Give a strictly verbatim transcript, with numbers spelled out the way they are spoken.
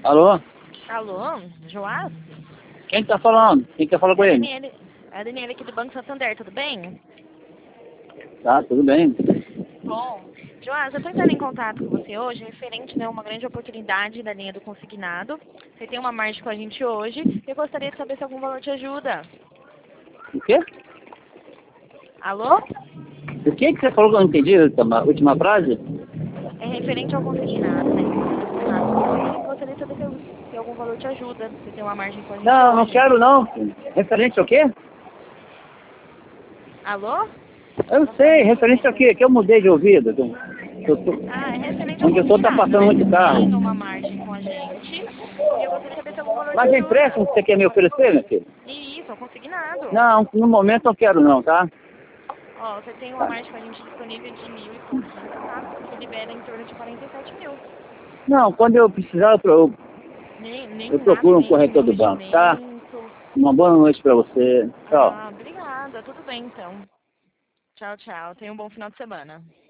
Alô? Alô, Joás? Quem tá falando? Quem quer falar com É a ele? Daniela, é a Daniela aqui do Banco Santander, tudo bem? Tá, tudo bem. Bom, Joás, eu estou entrando em contato com você hoje referente a uma grande oportunidade da linha do consignado. Você tem uma margem com a gente hoje. Eu gostaria de saber se algum valor te ajuda. O quê? Alô? O que que você falou que eu não entendi a última, última frase? É referente ao consignado, né? Entrando em contato com você. Eu gostaria de saber se, se algum valor te ajuda. Você tem uma margem com a gente Não, não hoje. quero não. filho. Referente ao quê? Alô? Eu não sei, referente ao quê? Que eu mudei de ouvido. Eu, eu, tô- Ah, é referente ao onde eu tô tá consignado, passando né? muito Você carro. tem uma margem com a gente. E eu gostaria de saber se algum valor te Mas é ajuda. empréstimo que você quer me oferecer, meu filho? E isso, é um consignado. Não, no momento não quero não, tá? Ó, você tem uma margem com a gente disponível de mil e pouquinho, tá? Que libera em torno de quarenta e sete mil. Não, quando eu precisar eu, pro- Nem, eu nem nada, procuro um nem corretor do banco, tá? investimento. Uma boa noite pra você. Tchau. Ah, obrigada. Tudo bem, então. Tchau, tchau. Tenha um bom final de semana.